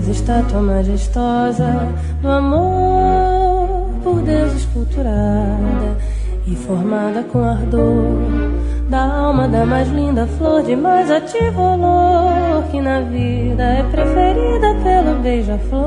estátua majestosa do amor por Deus esculturada e formada com ardor da alma da mais linda flor de mais ativo olor, que na vida é preferida pelo beija-flor.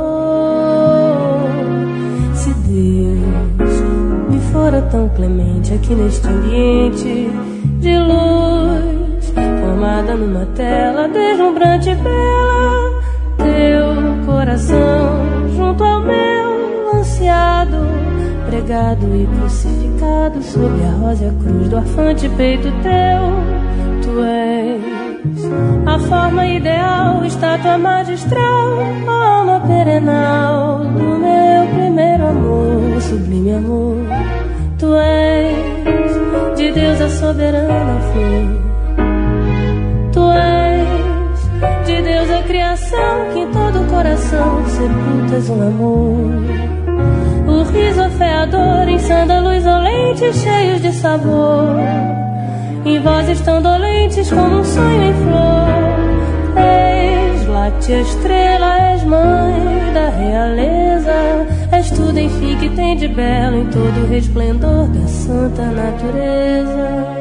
Se Deus me fora tão clemente aqui neste ambiente de luz, formada numa tela deslumbrante e bela, teu coração junto ao meu ansiado, pregado e crucificado sob a rósea cruz do arfante peito teu. Tu és a forma ideal, estátua magistral, a alma perenal do meu primeiro amor, sublime amor. Tu és de Deus a soberana flor. Tu és de Deus a criação, que em todo o coração sepultas um amor. O riso afeador em sândalos olentes cheios de sabor, em vozes tão dolentes como um sonho em flor. És láctea estrela, és mãe da realeza, és tudo enfim que tem de belo em todo o resplendor da santa natureza.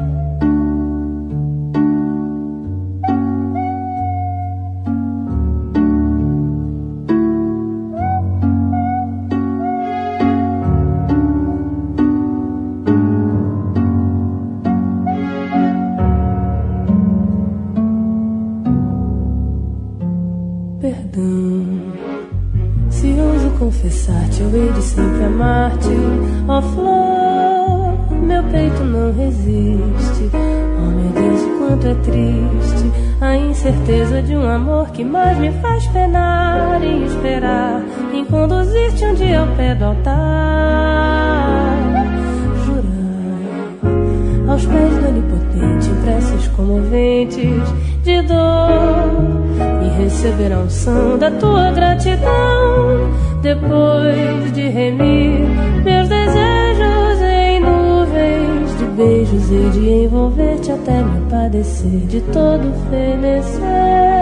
Confessar-te, eu hei de sempre amar-te, ó flor, meu peito não resiste. Oh meu Deus, o quanto é triste a incerteza de um amor que mais me faz penar e esperar em conduzir-te um dia ao pé do altar. Jurar aos pés do onipotente em preces comoventes de dor e receber a unção da tua gratidão, depois de remir meus desejos em nuvens de beijos e de envolver-te até me padecer de todo fenecer.